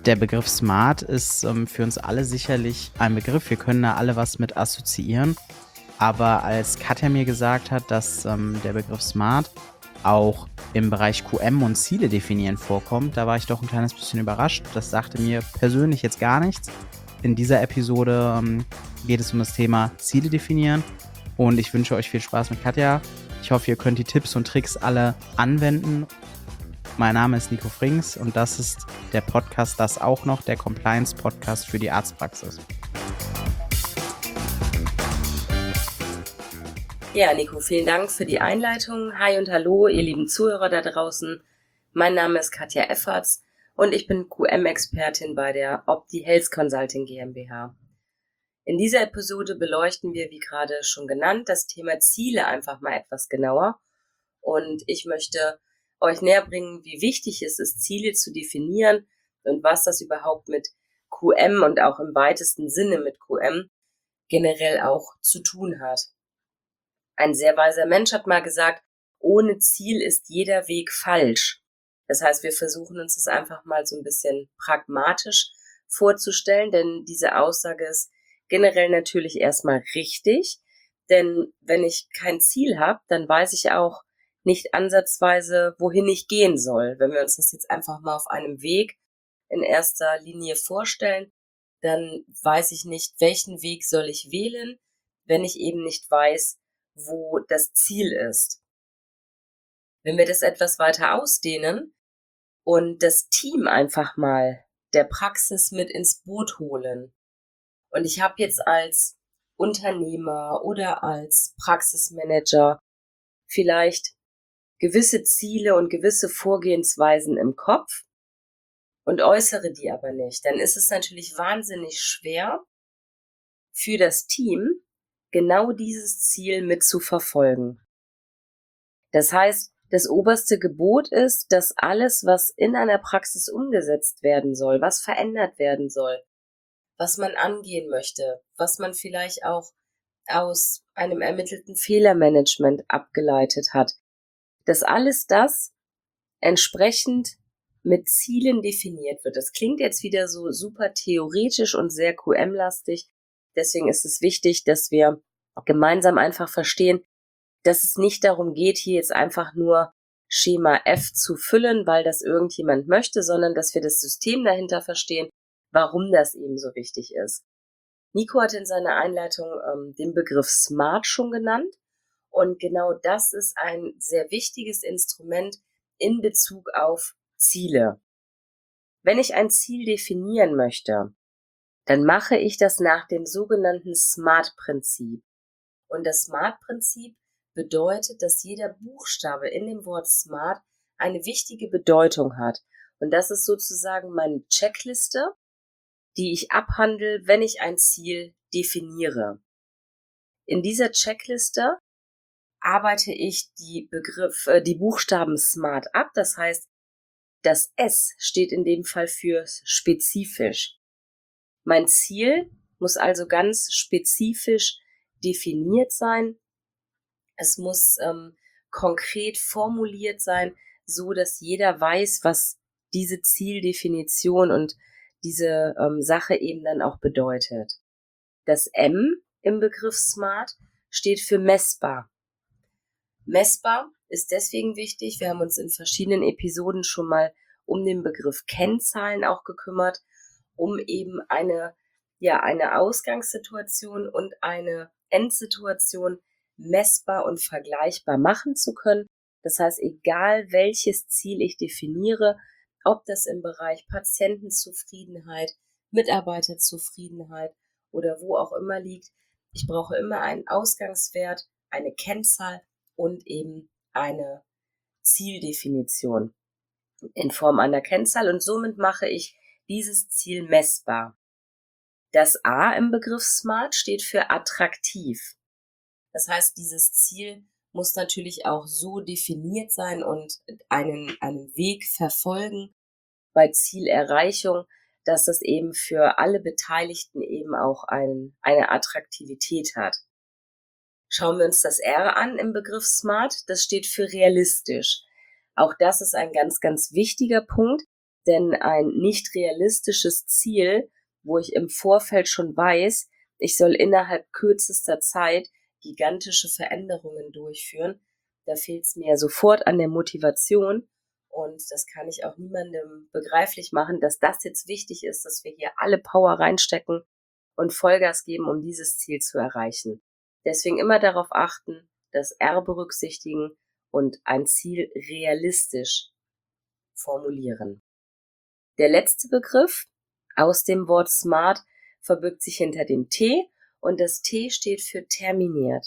Der Begriff Smart ist für uns alle sicherlich ein Begriff. Wir können da alle was mit assoziieren. Aber als Katja mir gesagt hat, dass der Begriff Smart auch im Bereich QM und Ziele definieren vorkommt, da war ich doch ein kleines bisschen überrascht. Das sagte mir persönlich jetzt gar nichts. In dieser Episode geht es um das Thema Ziele definieren und ich wünsche euch viel Spaß mit Katja. Ich hoffe, ihr könnt die Tipps und Tricks alle anwenden. Mein Name ist Nico Frings und das ist der Podcast Das auch noch, der Compliance-Podcast für die Arztpraxis. Ja, Nico, vielen Dank für die Einleitung. Hi und hallo, ihr lieben Zuhörer da draußen. Mein Name ist Katja Efferts und ich bin QM-Expertin bei der Opti Health Consulting GmbH. In dieser Episode beleuchten wir, wie gerade schon genannt, das Thema Ziele einfach mal etwas genauer. Und ich möchte euch näher bringen, wie wichtig es ist, Ziele zu definieren und was das überhaupt mit QM und auch im weitesten Sinne mit QM generell auch zu tun hat. Ein sehr weiser Mensch hat mal gesagt, ohne Ziel ist jeder Weg falsch. Das heißt, wir versuchen uns das einfach mal so ein bisschen pragmatisch vorzustellen, denn diese Aussage ist generell natürlich erstmal richtig, denn wenn ich kein Ziel habe, dann weiß ich auch nicht ansatzweise, wohin ich gehen soll. Wenn wir uns das jetzt einfach mal auf einem Weg in erster Linie vorstellen, dann weiß ich nicht, welchen Weg soll ich wählen, wenn ich eben nicht weiß, wo das Ziel ist. Wenn wir das etwas weiter ausdehnen und das Team einfach mal der Praxis mit ins Boot holen. Und ich habe jetzt als Unternehmer oder als Praxismanager vielleicht gewisse Ziele und gewisse Vorgehensweisen im Kopf und äußere die aber nicht, dann ist es natürlich wahnsinnig schwer für das Team, genau dieses Ziel mit zu verfolgen. Das heißt, das oberste Gebot ist, dass alles, was in einer Praxis umgesetzt werden soll, was verändert werden soll, was man angehen möchte, was man vielleicht auch aus einem ermittelten Fehlermanagement abgeleitet hat, dass alles das entsprechend mit Zielen definiert wird. Das klingt jetzt wieder so super theoretisch und sehr QM-lastig. Deswegen ist es wichtig, dass wir gemeinsam einfach verstehen, dass es nicht darum geht, hier jetzt einfach nur Schema F zu füllen, weil das irgendjemand möchte, sondern dass wir das System dahinter verstehen, warum das eben so wichtig ist. Nico hat in seiner Einleitung den Begriff Smart schon genannt. Und genau das ist ein sehr wichtiges Instrument in Bezug auf Ziele. Wenn ich ein Ziel definieren möchte, dann mache ich das nach dem sogenannten SMART-Prinzip. Und das SMART-Prinzip bedeutet, dass jeder Buchstabe in dem Wort SMART eine wichtige Bedeutung hat. Und das ist sozusagen meine Checkliste, die ich abhandle, wenn ich ein Ziel definiere. In dieser Checkliste arbeite ich die Buchstaben SMART ab. Das heißt, das S steht in dem Fall für spezifisch. Mein Ziel muss also ganz spezifisch definiert sein. Es muss konkret formuliert sein, so dass jeder weiß, was diese Zieldefinition und diese Sache eben dann auch bedeutet. Das M im Begriff SMART steht für messbar. Messbar ist deswegen wichtig, wir haben uns in verschiedenen Episoden schon mal um den Begriff Kennzahlen auch gekümmert, um eben eine Ausgangssituation und eine Endsituation messbar und vergleichbar machen zu können. Das heißt, egal welches Ziel ich definiere, ob das im Bereich Patientenzufriedenheit, Mitarbeiterzufriedenheit oder wo auch immer liegt, ich brauche immer einen Ausgangswert, eine Kennzahl und eben eine Zieldefinition in Form einer Kennzahl und somit mache ich dieses Ziel messbar. Das A im Begriff SMART steht für attraktiv. Das heißt, dieses Ziel muss natürlich auch so definiert sein und einen Weg verfolgen bei Zielerreichung, dass es eben für alle Beteiligten eben auch eine Attraktivität hat. Schauen wir uns das R an im Begriff SMART. Das steht für realistisch. Auch das ist ein ganz, ganz wichtiger Punkt, Denn ein nicht realistisches Ziel, wo ich im Vorfeld schon weiß, ich soll innerhalb kürzester Zeit gigantische Veränderungen durchführen, da fehlt es mir sofort an der Motivation. Und das kann ich auch niemandem begreiflich machen, dass das jetzt wichtig ist, dass wir hier alle Power reinstecken und Vollgas geben, um dieses Ziel zu erreichen. Deswegen immer darauf achten, das R berücksichtigen und ein Ziel realistisch formulieren. Der letzte Begriff aus dem Wort SMART verbirgt sich hinter dem T und das T steht für terminiert.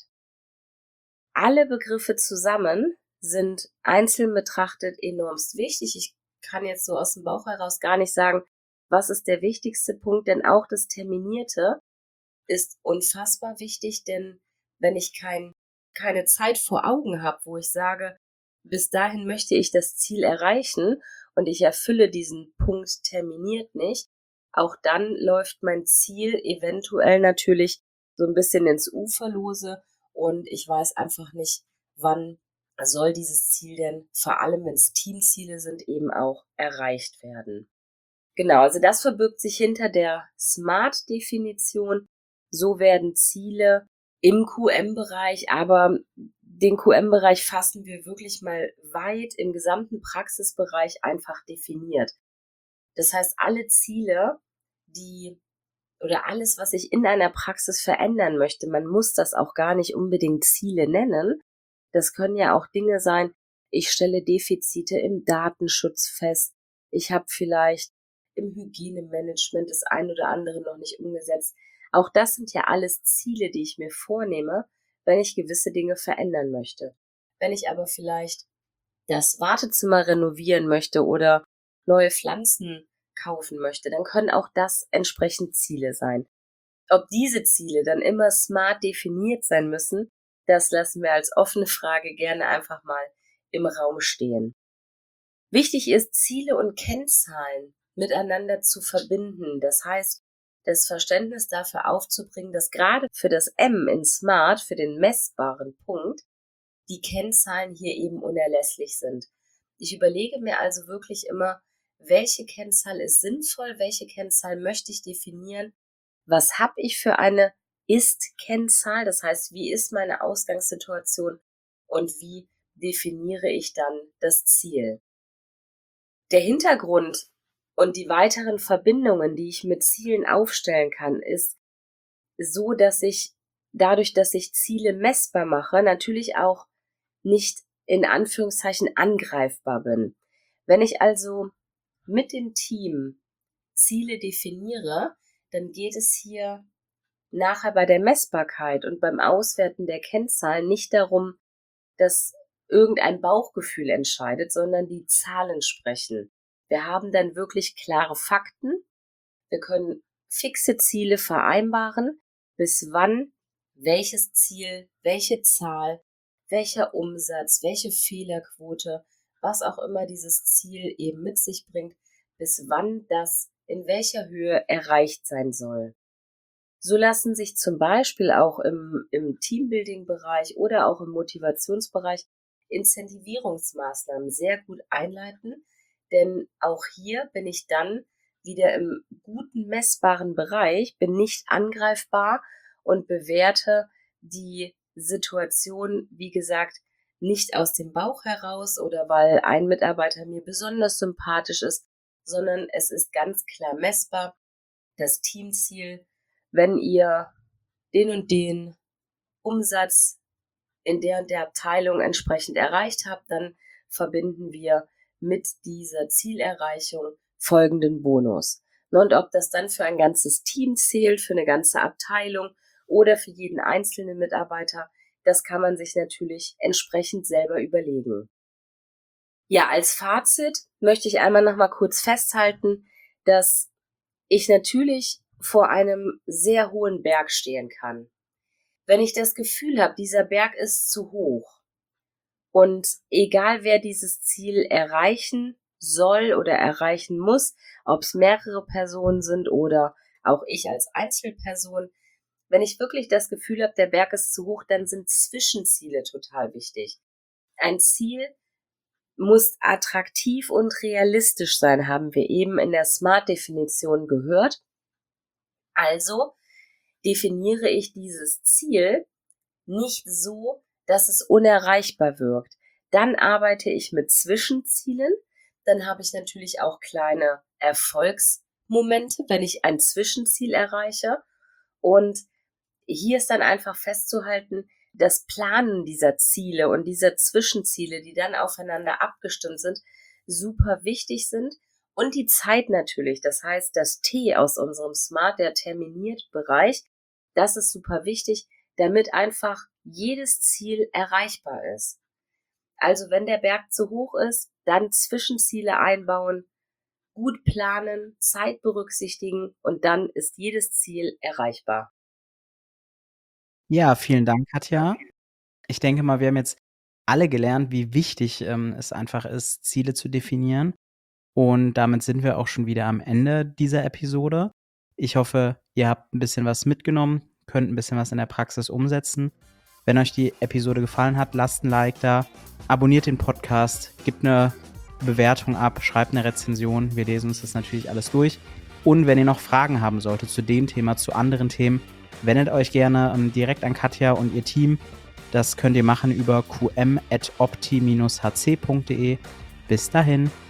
Alle Begriffe zusammen sind einzeln betrachtet enormst wichtig. Ich kann jetzt so aus dem Bauch heraus gar nicht sagen, was ist der wichtigste Punkt, denn auch das Terminierte ist unfassbar wichtig, denn wenn ich keine Zeit vor Augen habe, wo ich sage, bis dahin möchte ich das Ziel erreichen und ich erfülle diesen Punkt terminiert nicht, auch dann läuft mein Ziel eventuell natürlich so ein bisschen ins Uferlose und ich weiß einfach nicht, wann soll dieses Ziel denn, vor allem wenn es Teamziele sind, eben auch erreicht werden. Genau, also das verbirgt sich hinter der SMART-Definition. So werden Ziele im QM-Bereich, aber den QM-Bereich fassen wir wirklich mal weit im gesamten Praxisbereich einfach definiert. Das heißt, alle Ziele, oder alles, was ich in einer Praxis verändern möchte, man muss das auch gar nicht unbedingt Ziele nennen. Das können ja auch Dinge sein, ich stelle Defizite im Datenschutz fest, ich habe vielleicht im Hygienemanagement das ein oder andere noch nicht umgesetzt. Auch das sind ja alles Ziele, die ich mir vornehme, wenn ich gewisse Dinge verändern möchte. Wenn ich aber vielleicht das Wartezimmer renovieren möchte oder neue Pflanzen kaufen möchte, dann können auch das entsprechend Ziele sein. Ob diese Ziele dann immer smart definiert sein müssen, das lassen wir als offene Frage gerne einfach mal im Raum stehen. Wichtig ist, Ziele und Kennzahlen miteinander zu verbinden. Das heißt, das Verständnis dafür aufzubringen, dass gerade für das M in Smart, für den messbaren Punkt, die Kennzahlen hier eben unerlässlich sind. Ich überlege mir also wirklich immer, welche Kennzahl ist sinnvoll, welche Kennzahl möchte ich definieren, was habe ich für eine Ist-Kennzahl, das heißt, wie ist meine Ausgangssituation und wie definiere ich dann das Ziel. Der Hintergrund und die weiteren Verbindungen, die ich mit Zielen aufstellen kann, ist so, dass ich dadurch, dass ich Ziele messbar mache, natürlich auch nicht in Anführungszeichen angreifbar bin. Wenn ich also mit dem Team Ziele definiere, dann geht es hier nachher bei der Messbarkeit und beim Auswerten der Kennzahlen nicht darum, dass irgendein Bauchgefühl entscheidet, sondern die Zahlen sprechen. Wir haben dann wirklich klare Fakten. Wir können fixe Ziele vereinbaren, bis wann welches Ziel, welche Zahl, welcher Umsatz, welche Fehlerquote, was auch immer dieses Ziel eben mit sich bringt, bis wann das in welcher Höhe erreicht sein soll. So lassen sich zum Beispiel auch im Teambuilding-Bereich oder auch im Motivationsbereich Incentivierungsmaßnahmen sehr gut einleiten, denn auch hier bin ich dann wieder im guten messbaren Bereich, bin nicht angreifbar und bewerte die Situation, wie gesagt, nicht aus dem Bauch heraus oder weil ein Mitarbeiter mir besonders sympathisch ist, sondern es ist ganz klar messbar, das Teamziel, wenn ihr den und den Umsatz in der und der Abteilung entsprechend erreicht habt, dann verbinden wir mit dieser Zielerreichung folgenden Bonus. Und ob das dann für ein ganzes Team zählt, für eine ganze Abteilung oder für jeden einzelnen Mitarbeiter, das kann man sich natürlich entsprechend selber überlegen. Ja, als Fazit möchte ich einmal noch mal kurz festhalten, dass ich natürlich vor einem sehr hohen Berg stehen kann. Wenn ich das Gefühl habe, dieser Berg ist zu hoch und egal wer dieses Ziel erreichen soll oder erreichen muss, ob es mehrere Personen sind oder auch ich als Einzelperson, wenn ich wirklich das Gefühl habe, der Berg ist zu hoch, dann sind Zwischenziele total wichtig. Ein Ziel muss attraktiv und realistisch sein, haben wir eben in der SMART-Definition gehört. Also definiere ich dieses Ziel nicht so, dass es unerreichbar wirkt. Dann arbeite ich mit Zwischenzielen. Dann habe ich natürlich auch kleine Erfolgsmomente, wenn ich ein Zwischenziel erreiche. Und hier ist dann einfach festzuhalten, das Planen dieser Ziele und dieser Zwischenziele, die dann aufeinander abgestimmt sind, super wichtig sind. Und die Zeit natürlich, das heißt, das T aus unserem SMART, der terminiert Bereich, das ist super wichtig, damit einfach jedes Ziel erreichbar ist. Also wenn der Berg zu hoch ist, dann Zwischenziele einbauen, gut planen, Zeit berücksichtigen und dann ist jedes Ziel erreichbar. Ja, vielen Dank, Katja. Ich denke mal, wir haben jetzt alle gelernt, wie wichtig es einfach ist, Ziele zu definieren. Und damit sind wir auch schon wieder am Ende dieser Episode. Ich hoffe, ihr habt ein bisschen was mitgenommen, könnt ein bisschen was in der Praxis umsetzen. Wenn euch die Episode gefallen hat, lasst ein Like da, abonniert den Podcast, gebt eine Bewertung ab, schreibt eine Rezension. Wir lesen uns das natürlich alles durch. Und wenn ihr noch Fragen haben solltet zu dem Thema, zu anderen Themen, wendet euch gerne direkt an Katja und ihr Team. Das könnt ihr machen über qm@opti-hc.de. Bis dahin.